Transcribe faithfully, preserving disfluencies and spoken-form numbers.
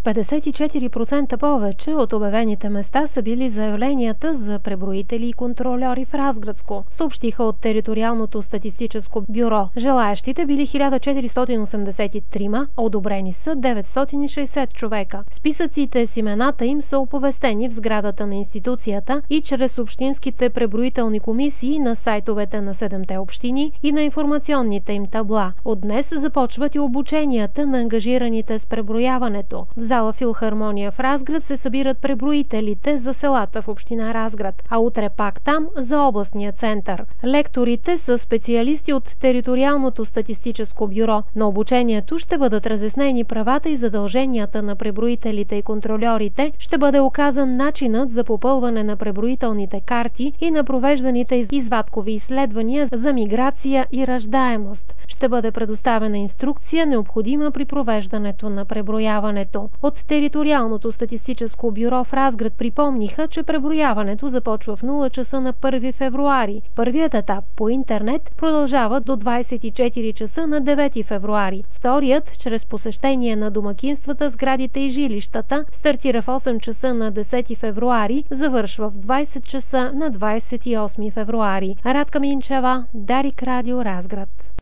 петдесет и четири процента повече от обявените места са били заявленията за преброители и контрольори в Разградско, съобщиха от Териториалното статистическо бюро. Желаещите били хиляда четиристотин осемдесет и три, а одобрени са деветстотин и шейсет човека. Списъците с имената им са оповестени в сградата на институцията и чрез общинските преброителни комисии на сайтовете на седемте общини и на информационните им табла. От днес започват и обученията на ангажираните с преброяването. В зала Филхармония в Разград се събират преброителите за селата в община Разград, а утре пак там за областния център. Лекторите са специалисти от Териториалното статистическо бюро. На обучението ще бъдат разяснени правата и задълженията на преброителите и контрольорите, ще бъде оказан начинът за попълване на преброителните карти и на провежданите извадкови изследвания за миграция и раждаемост. Ще бъде предоставена инструкция, необходима при провеждането на преброяването. От Териториалното статистическо бюро в Разград припомниха, че преброяването започва в нула часа на първи февруари. Първият етап по интернет продължава до двадесет и четири часа на девети февруари. Вторият, чрез посещение на домакинствата, сградите и жилищата, стартира в осем часа на десети февруари, завършва в двадесет часа на двадесет и осми февруари. Радка Минчева, Дарик Радио, Разград.